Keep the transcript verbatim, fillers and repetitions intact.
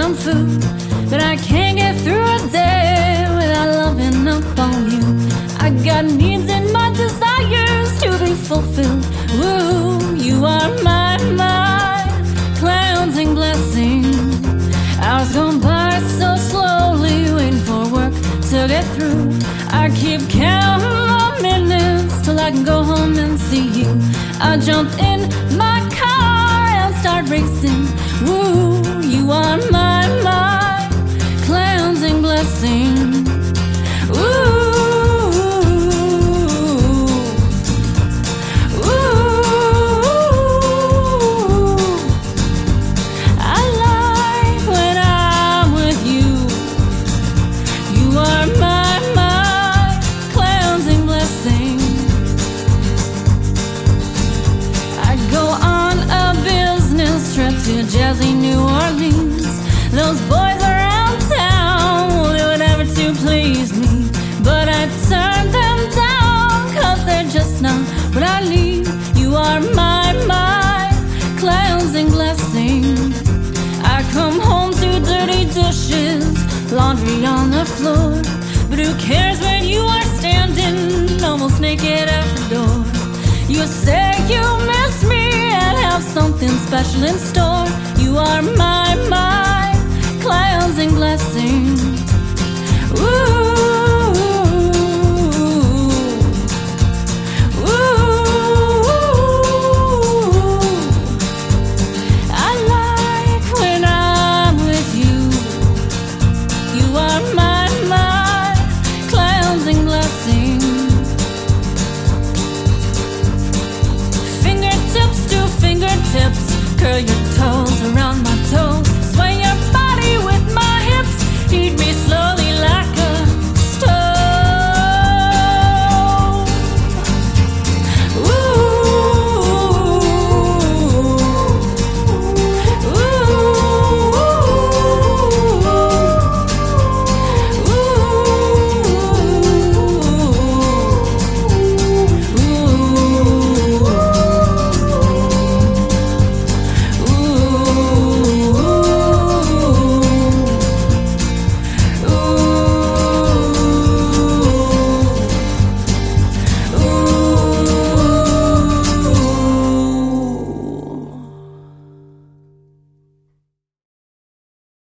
some food, but I can't get through a day without loving up on you. I got needs and my desires to be fulfilled. Woo, you are my, my cleansing blessing. Hours gone by so slowly, waiting for work to get through. I keep counting my minutes till I can go home and see you. I jump in my car and start racing. Woo, you are my, my cleansing blessing. Ooh. To jazzy New Orleans, those boys around town, well, they would ever to please me, but I turned them down, cause they're just not what I need. You are my, my cleansing blessing. I come home to dirty dishes, laundry on the floor, but who cares when you are standing almost naked at the door? You say you miss me and have something special in store. You are my, my